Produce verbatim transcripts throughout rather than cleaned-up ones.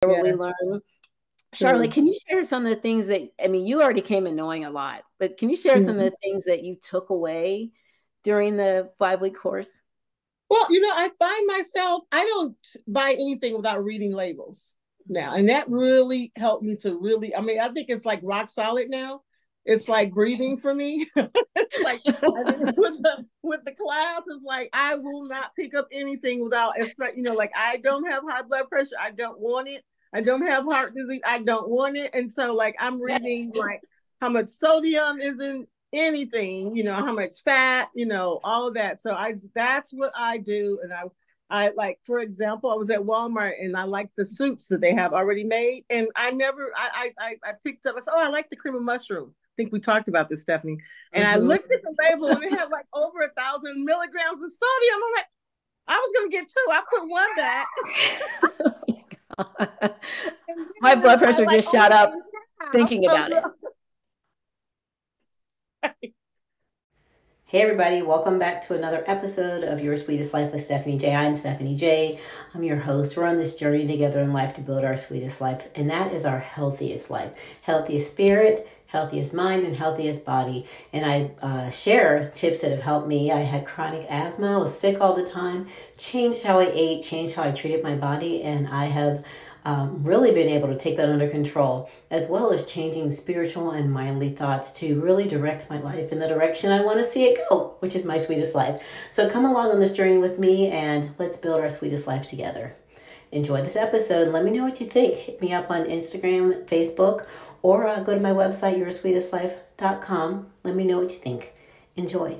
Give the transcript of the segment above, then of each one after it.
what we Yes, learn. Charlotte, true. can you share some of the things that, I mean, you already came in knowing a lot, but can you share some of Mhm. the things that you took away during the five week course? Well, you know, I find myself, I don't buy anything without reading labels now. And that really helped me to really, I mean, I think it's like rock solid now. It's like breathing for me. It's like I think with the with the class, it's like I will not pick up anything without expect, you know, like I don't have high blood pressure. I don't want it. I don't have heart disease. I don't want it. And so like I'm Yes. reading like how much sodium is in anything, you know, how much fat, you know, all of that. So I that's what I do. And I I like, for example, I was at Walmart and I like the soups that they have already made. And I never I I I picked up, I said, oh, I like the cream of mushroom. I think we talked about this, Stephanie. And I Hmm. looked at the label and it had like over a thousand milligrams of sodium. I'm like, I was gonna get two. I put one back. And My then blood I pressure like just only shot ate up half thinking of about it. the Hey everybody, welcome back to another episode of Your Sweetest Life with Stephanie J. I'm Stephanie J. I'm your host. We're on this journey together in life to build our sweetest life, and that is our healthiest life. Healthiest spirit, healthiest mind, and healthiest body. And I uh, share tips that have helped me. I had chronic asthma, I was sick all the time, changed how I ate, changed how I treated my body, and I have um, really been able to take that under control, as well as changing spiritual and mindly thoughts to really direct my life in the direction I want to see it go, which is my sweetest life. So come along on this journey with me and let's build our sweetest life together. Enjoy this episode. Let me know what you think. Hit me up on Instagram, Facebook, or uh, go to my website, your sweetest life dot com. Let me know what you think. Enjoy.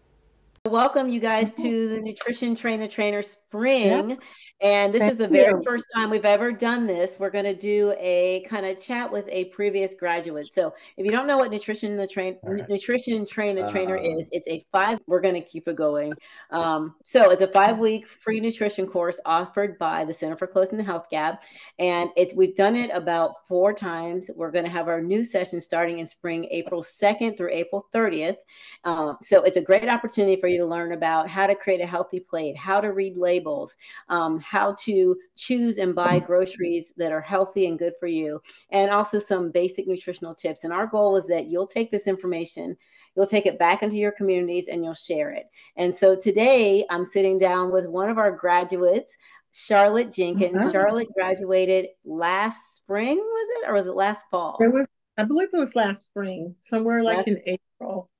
Welcome you guys to the Nutrition Train the Trainer yeah. Spring. And this Thank is the very you. first time we've ever done this. We're going to do a kind of chat with a previous graduate. So if you don't know what Nutrition the Train Nutrition Train the Trainer is, it's a five, we're going to keep it going. Um, so it's a five week free nutrition course offered by the Center for Closing the Health Gap. And it's we've done it about four times. We're going to have our new session starting in spring, April second through April thirtieth. Um, so it's a great opportunity for you to learn about how to create a healthy plate, how to read labels, um, how to choose and buy groceries that are healthy and good for you, and also some basic nutritional tips. And our goal is that you'll take this information, you'll take it back into your communities and you'll share it. And so today I'm sitting down with one of our graduates, Charlotte Jenkins. Uh-huh. Charlotte graduated last spring, was it? Or was it last It fall? was, I believe it was last spring, somewhere like Last in April.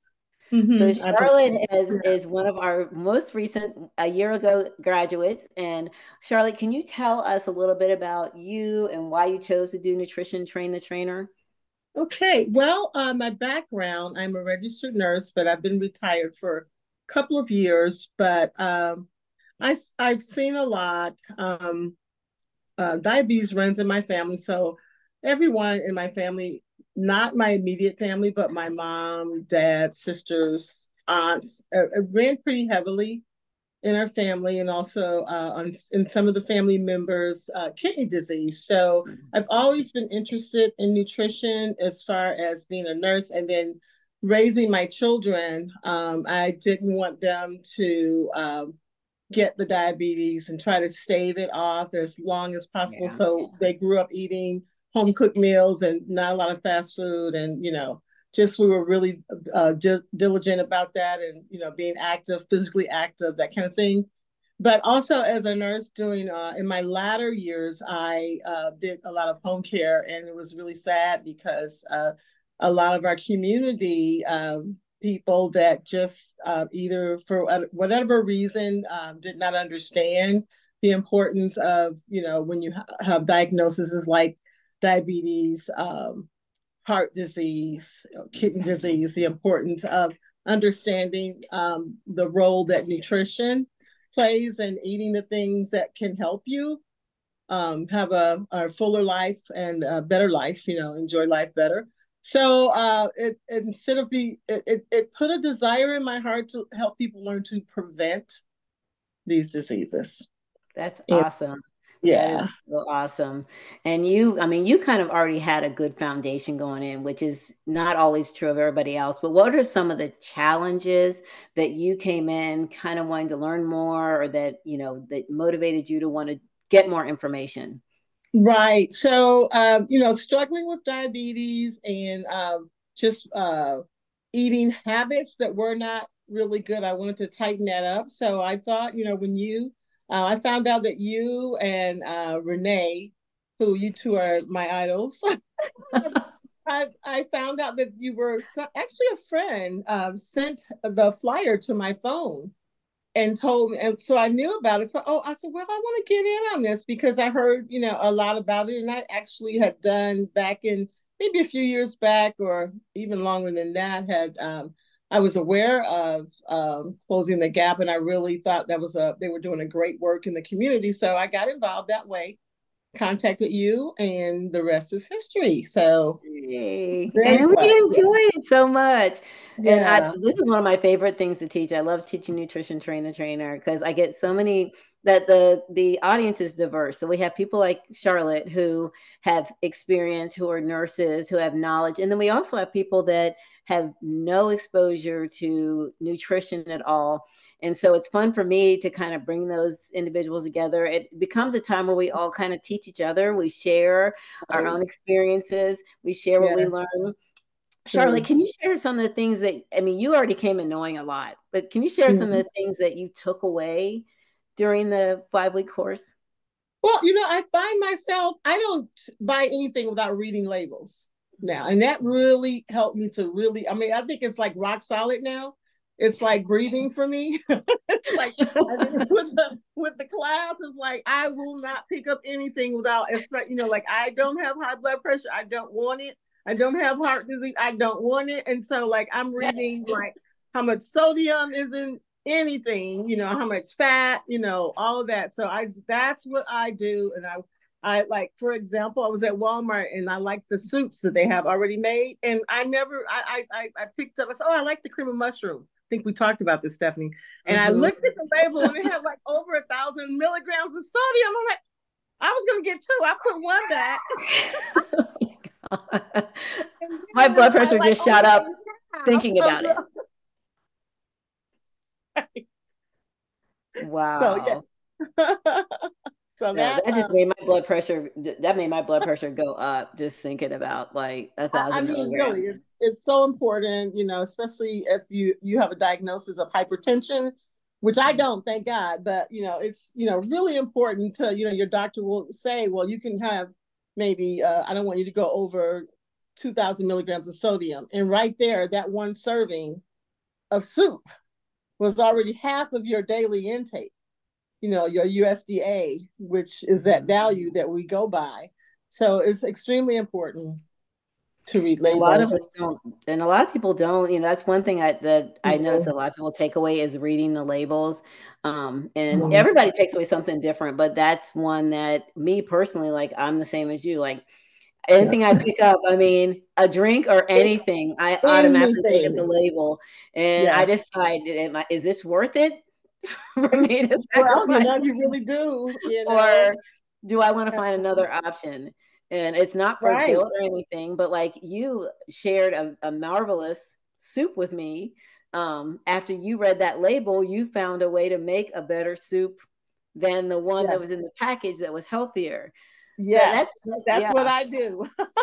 So Mm-hmm, I believe. Charlotte is Yeah. is one of our most recent a year ago graduates. And Charlotte, can you tell us a little bit about you and why you chose to do Nutrition Train the Trainer? Okay. Well, uh, my background, I'm a registered nurse, but I've been retired for a couple of years. But um, I, I've seen a lot. Um, uh, diabetes runs in my family. So everyone in my family, not my immediate family, but my mom, dad, sisters, aunts, uh, uh, ran pretty heavily in our family, and also uh, on in some of the family members uh, kidney disease. So I've always been interested in nutrition as far as being a nurse, and then raising my children. Um, I didn't want them to um, get the diabetes and try to stave it off as long as possible. Yeah. So they grew up eating home cooked meals and not a lot of fast food. And, you know, just we were really uh, di- diligent about that, and, you know, being active, physically active, that kind of thing. But also as a nurse doing uh, in my latter years, I uh, did a lot of home care, and it was really sad because uh, a lot of our community um, people that just uh, either for whatever reason um, did not understand the importance of, you know, when you ha- have diagnoses like diabetes, um, heart disease, you know, kidney disease, the importance of understanding um, the role that nutrition plays and eating the things that can help you um, have a, a fuller life and a better life, you know, enjoy life better. So uh, it, it instead of be it, it, it put a desire in my heart to help people learn to prevent these diseases. That's And awesome. That yeah. is so awesome. And you, I mean, you kind of already had a good foundation going in, which is not always true of everybody else. But what are some of the challenges that you came in kind of wanting to learn more, or that, you know, that motivated you to want to get more information? Right. So, um, you know, struggling with diabetes and um, just uh, eating habits that were not really good. I wanted to tighten that up. So I thought, you know, when you, uh, I found out that you and uh, Renee, who you two are my idols, I I found out that you were so, actually a friend, um, sent the flyer to my phone and told me, and so I knew about it. So, oh, I said, well, I want to get in on this because I heard, you know, a lot about it, and I actually had done back in maybe a few years back, or even longer than that, had um, I was aware of um, closing the gap, and I really thought that was a they were doing a great work in the community. So I got involved that way, contacted you, and the rest is history. So Yay. very And we blessed. Yeah. enjoy it so much. And I Yeah. this is one of my favorite things to teach. I love teaching nutrition trainer trainer because I get so many that the the audience is diverse. So we have people like Charlotte who have experience, who are nurses, who have knowledge. And then we also have people that have no exposure to nutrition at all. And so it's fun for me to kind of bring those individuals together. It becomes a time where we all kind of teach each other. We share our Right. own experiences. We share what we Yeah. learn. Charlotte, True. can you share some of the things that, I mean, you already came in knowing a lot, but can you share some of Mhm. the things that you took away during the five week course? Well, you know, I find myself, I don't buy anything without reading labels now. And that really helped me to really, I mean, I think it's like rock solid now. It's like breathing for me. It's like, I mean, with the, with the class, it's like, I will not pick up anything without, you know, like I don't have high blood pressure. I don't want it. I don't have heart disease. I don't want it. And so, like, I'm Yes. reading, like, how much sodium is in anything, you know, how much fat, you know, all of that. So I that's what I do. And I I like, for example, I was at Walmart and I like the soups that they have already made. And I never I I I picked up, I said, oh, I like the cream of mushroom. I think we talked about this, Stephanie. And I Mm-hmm. looked at the label and it had like over a thousand milligrams of sodium. I'm like, I was gonna get two. I put one back. And My then it was blood my pressure like just shot only up half thinking of about it. the so Wow. yeah. So No, that that just um made my blood pressure, that made my blood pressure go up just thinking about like a I, I thousand mean, really, milligrams. it's it's so important, you know, especially if you you have a diagnosis of hypertension, which I don't, thank God, but you know, it's you know really important to you know your doctor will say, well, you can have maybe uh, I don't want you to go over two thousand milligrams of sodium, and right there, that one serving of soup was already half of your daily intake. You know, your U S D A, which is that value that we go by. So it's extremely important to read And a lot of us labels. don't, and a lot of people don't, you know, that's one thing I that I noticed Mhm. a lot of people take away is reading the labels. Um, and Mhm. everybody takes away something different, but that's one that me personally, like I'm the same as you. Like Yeah. anything I pick up, I mean, a drink or anything, I automatically look at the Anything. label and I Yes. decide, am I, is this worth it for It's, me to well, you sacrifice? know, you really do, you know. Or do I want to find another option? And it's not for Right. guilt or anything, but like you shared a, a marvelous soup with me. Um, after you read that label, you found a way to make a better soup than the one that was Yes. in the package that was healthier. So that's, Yes. That's yeah. what I do.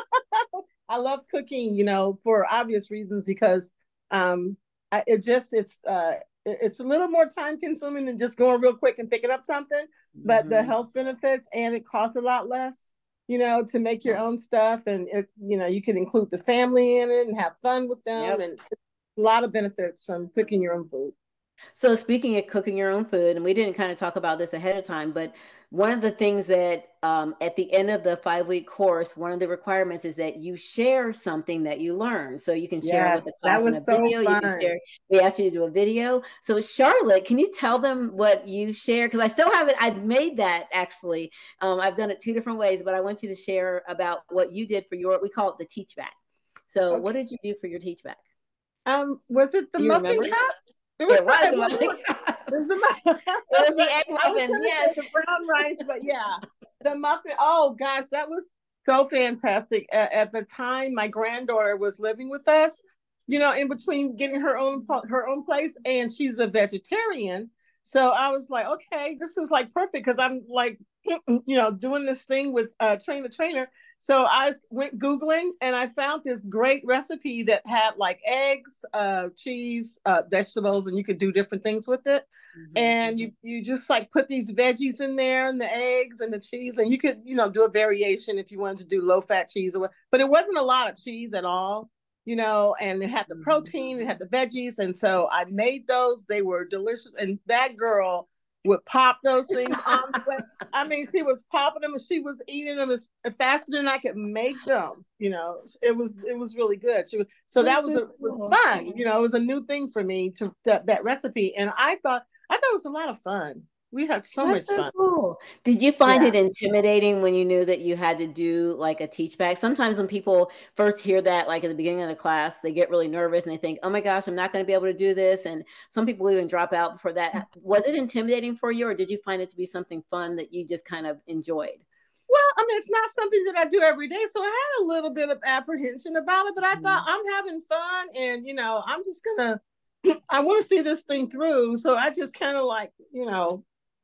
I love cooking, you know, for obvious reasons because um I, it just it's uh it's a little more time consuming than just going real quick and picking up something, but the Mhm. health benefits and it costs a lot less, you know, to make your own stuff and it you know, you can include the family in it and have fun with them Yep. and a lot of benefits from cooking your own food. So speaking of cooking your own food, and we didn't kind of talk about this ahead of time, but one of the things that um, at the end of the five week course, one of the requirements is that you share something that you learn. So you can share with the Yes, that class in a was so video. You can fun. share. We asked you to do a video. So Charlotte, can you tell them what you shared? Because I still haven't. I've made that actually. Um, I've done it two different ways, but I want you to share about what you did for your. We call it the teach back. So what Okay. did you do for your teach back? Um, was it the Do you muffin remember? cups? It was, It was it the was, muffin. it was the muffin. It was the egg I was muffins, gonna say yes. the brown rice, but yeah, the muffin. Oh gosh, that was so fantastic. At, at the time, my granddaughter was living with us. You know, in between getting her own her own place, and she's a vegetarian. So I was like, okay, this is like perfect because I'm like you know, doing this thing with uh, Train the Trainer. So I went Googling and I found this great recipe that had like eggs, uh, cheese, uh, vegetables, and you could do different things with it. Mm-hmm. And you you just like put these veggies in there and the eggs and the cheese, and you could, you know, do a variation if you wanted to do low fat cheese or what. But it wasn't a lot of cheese at all, you know, and it had the protein, it had the veggies. And so I made those. They were delicious. And that girl would pop those things on. I mean, she was popping them and she was eating them as faster than I could make them. You know, it was it was really good. She was, so that That's was so a was cool. fun. You know, it was a new thing for me to that, that recipe, and I thought I thought it was a lot of fun. We had so That's much so fun. cool. Did you find Yeah. it intimidating when you knew that you had to do like a teach back? Sometimes when people first hear that, like at the beginning of the class, they get really nervous and they think, oh my gosh, I'm not going to be able to do this. And some people even drop out before that. Was it intimidating for you, or did you find it to be something fun that you just kind of enjoyed? Well, I mean, it's not something that I do every day, so I had a little bit of apprehension about it, but I thought Mhm. I'm having fun, and you know, I'm just gonna. I want to see this thing through, so I just kind of like, you know,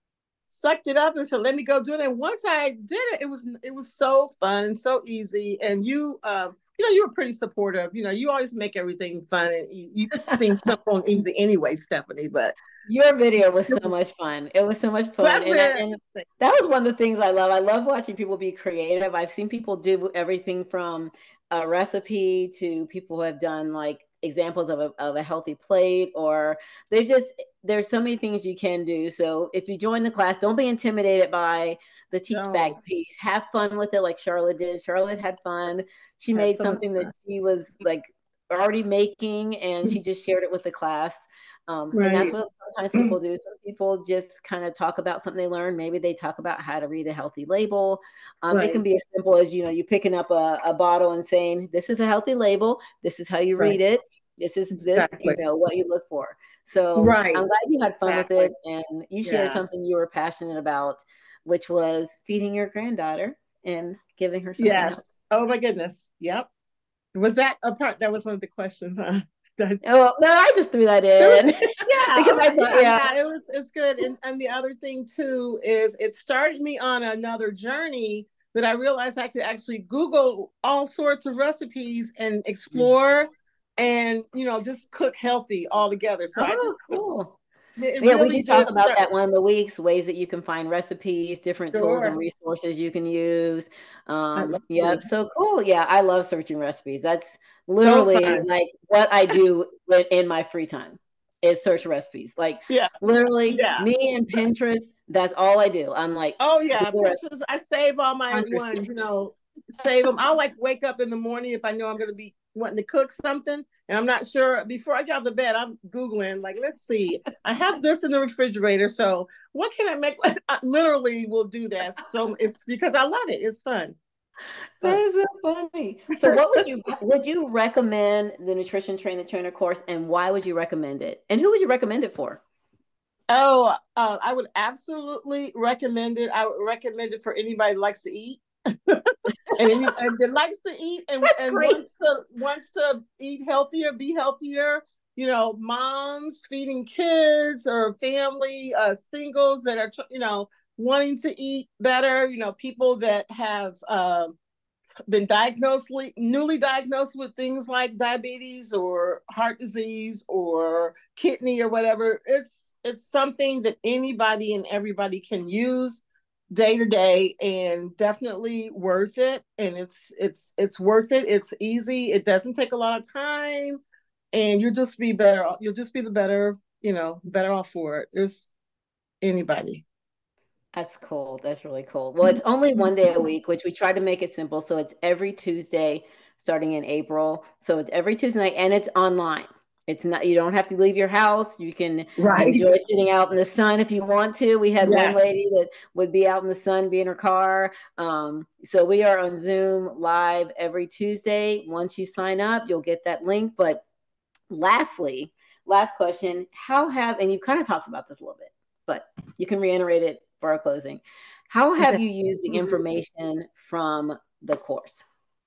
sucked it up and said, "Let me go do it." And once I did it, it was it was so fun and so easy. And you, um, you know, you were pretty supportive. You know, you always make everything fun, and you, you seem simple and easy anyway, Stephanie. But Your video was so much fun. It was so much fun. that's And, I, and it. that was one of the things I love. I love watching people be creative. I've seen people do everything from a recipe to people who have done like examples of a, of a healthy plate, or they just, there's so many things you can do. So if you join the class, don't be intimidated by the teach back No, piece. Have fun with it like Charlotte did. Charlotte had fun. She had made so much something that fun. she was like already making and she just shared it with the class. Um, and that's Right. what sometimes people do. Some people just kind of talk about something they learned. Maybe they talk about how to read a healthy label. Um, it can Right. be as simple as, you know, you picking up a, a bottle and saying, this is a healthy label. This is how you read Right. it. This is this, you Exactly. know, what you look for. So I'm Right. glad you had fun with Exactly. it and you shared Yeah. something you were passionate about, which was feeding your granddaughter and giving her something healthy. Yes. Oh my goodness. Yep. Was that a part? That was one of the questions, huh? That, Oh, no, I just threw that There was, in yeah, because oh, I thought, yeah, yeah. yeah. It was, it's good. And and the other thing too is it started me on another journey that I realized I could actually Google all sorts of recipes and explore, and you know just cook healthy all together. So I Oh, just cool. it Yeah, we really did talk did about start. that one of the weeks, ways that you can find recipes, different tools and Sure, resources you can use. I Um, love yep, it. so cool. Yeah, I love searching recipes. That's So literally fun. like what I do when- in my free time is search recipes. Like Yeah, literally yeah. me and Pinterest, that's all I do. I'm like Oh yeah, Google Pinterest. I save all my recipes. ones, you know, save them. I'll like wake up in the morning if I know I'm going to be wanting to cook something and I'm not sure. Before I get out of the bed, I'm Googling, like, let's see, I have this in the refrigerator. So what can I make? I literally will do that. So it's because I love it. It's fun. That Fun. is so funny. So what would you would you recommend the Nutrition Trainer Trainer course and why would you recommend it? And who would you recommend it for? Oh, uh, I would absolutely recommend it. I would recommend it for anybody that likes to eat. and, any, and that likes to eat and, That's and great. wants to wants to eat healthier, be healthier. You know, moms feeding kids or family uh, singles that are you know wanting to eat better. You know, people that have um, been diagnosed newly diagnosed with things like diabetes or heart disease or kidney or whatever. It's it's something that anybody and everybody can use day to day and definitely worth it. And it's it's it's worth it. It's easy. It doesn't take a lot of time and you'll just be better you'll just be the better, you know, better off for it. It's anybody. That's cool. That's really cool. Well, it's only one day a week, which we try to make it simple. So it's every Tuesday starting in April. So it's every Tuesday night and it's online. It's not, you don't have to leave your house. You can Right. enjoy sitting out in the sun if you want to. We had one Yes. lady that would be out in the sun, be in her car. Um, so we are on Zoom live every Tuesday. Once you sign up, you'll get that link. But lastly, last question, how have, and you've kind of talked about this a little bit, but you can reiterate it for our closing. How have Okay. you used the information from the course?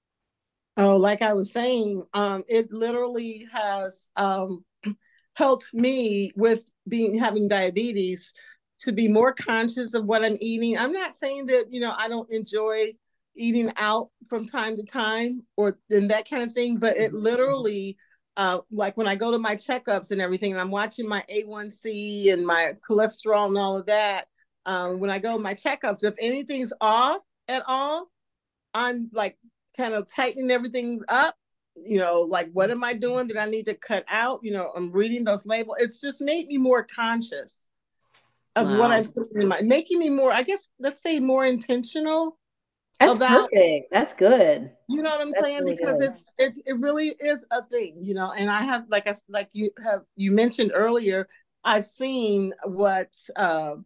Oh, like I was saying, um, it literally has um, helped me with being having diabetes. to be more conscious of what I'm eating. I'm not saying that, you know, I don't enjoy eating out from time to time or then that kind of thing, but it literally, uh, like when I go to my checkups and everything, and I'm watching my A one C and my cholesterol and all of that, um, when I go to my checkups, if anything's off at all, I'm like kind of tightening everything up. You know, like what am I doing that I need to cut out? You know, I'm reading those labels. It's just made me more conscious of wow. what I'm putting in my, making me more, I guess, let's say more intentional. That's about, perfect. That's good. You know what I'm That's saying? really because good. it's it it really is a thing, you know. And I have, like I like you have you mentioned earlier, I've seen what uh,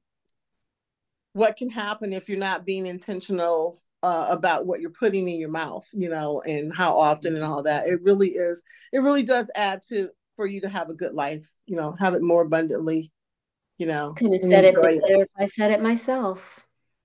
what can happen if you're not being intentional uh, about what you're putting in your mouth, you know, and how often and all that. It really is. It really does add to for you to have a good life, you know, have it more abundantly, you know. Couldn't have said it better if I said it myself.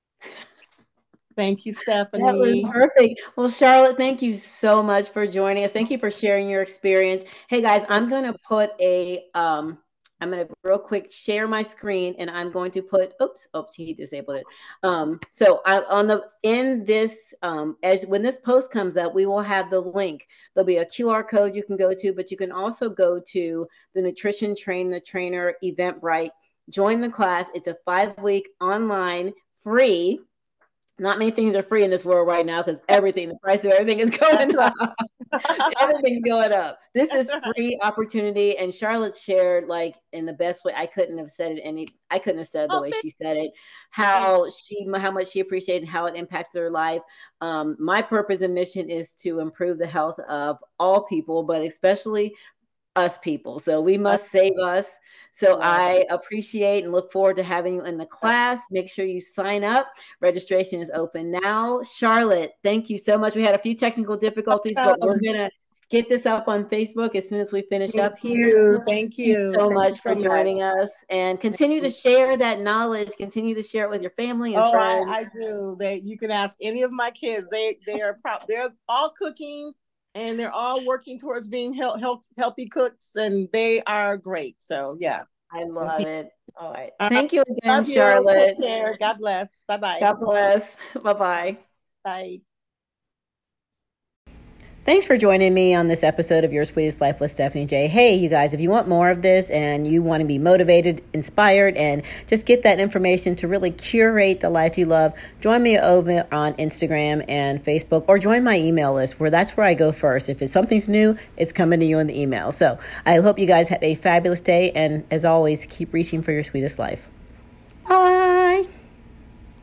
Thank you, Stephanie. That was perfect. Well, Charlotte, thank you so much for joining us. Thank you for sharing your experience. Hey guys, I'm going to put a, um, I'm going to real quick share my screen and I'm going to put, oops, oops, he disabled it. Um, so I, on the, in this, um, as when this post comes up, we will have the link. There'll be a Q R code you can go to, but you can also go to the Nutrition Train the Trainer Eventbrite, join the class. It's a five week online free. Not many things are free in this world right now because everything, the price of everything is going up. Everything's going up. This is free opportunity. And Charlotte shared, like, in the best way. I couldn't have said it any, I couldn't have said it the way she said it, how she, how much she appreciated, how it impacts her life. Um, my purpose and mission is to improve the health of all people, but especially us people. So we must save us. So I appreciate and look forward to having you in the class. Make sure you sign up. Registration is open now. Charlotte, thank you so much. We had a few technical difficulties, but we're going to get this up on Facebook as soon as we finish thank up here. You. Thank you. Thank you so thank much you for so joining much. us, and continue to share that knowledge. Continue to share it with your family and oh, friends. I, I do. They, you can ask any of my kids. They, they are proud. They're all cooking. And they're all working towards being health, health, healthy cooks, and they are great. So, yeah. I love it. All right. All Thank you again, Love Charlotte. You. Take care. God bless. Bye-bye. God bless. Bye-bye. Bye. Thanks for joining me on this episode of Your Sweetest Life with Stephanie J. Hey, you guys, if you want more of this and you want to be motivated, inspired, and just get that information to really curate the life you love, join me over on Instagram and Facebook, or join my email list, where that's where I go first. If it's something's new, it's coming to you in the email. So I hope you guys have a fabulous day. And as always, keep reaching for your sweetest life. Bye.